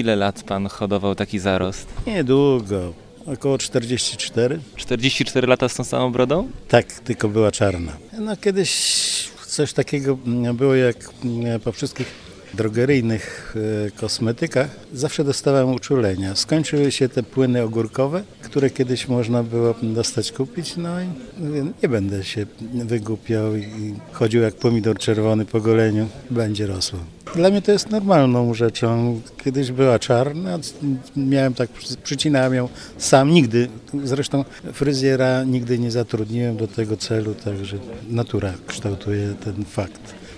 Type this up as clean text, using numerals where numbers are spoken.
Ile lat pan hodował taki zarost? Niedługo, około 44. 44 lata z tą samą brodą? Tak, tylko była czarna. No kiedyś coś takiego było jak po wszystkich drogeryjnych kosmetykach. Zawsze dostawałem uczulenia. Skończyły się te płyny ogórkowe, które kiedyś można było dostać kupić. No i mówię, nie będę się wygłupiał i chodził jak pomidor czerwony po goleniu. Będzie rosło. Dla mnie to jest normalną rzeczą. Kiedyś była czarna, miałem tak, przycinałem ją sam, nigdy. Zresztą fryzjera nigdy nie zatrudniłem do tego celu, także natura kształtuje ten fakt.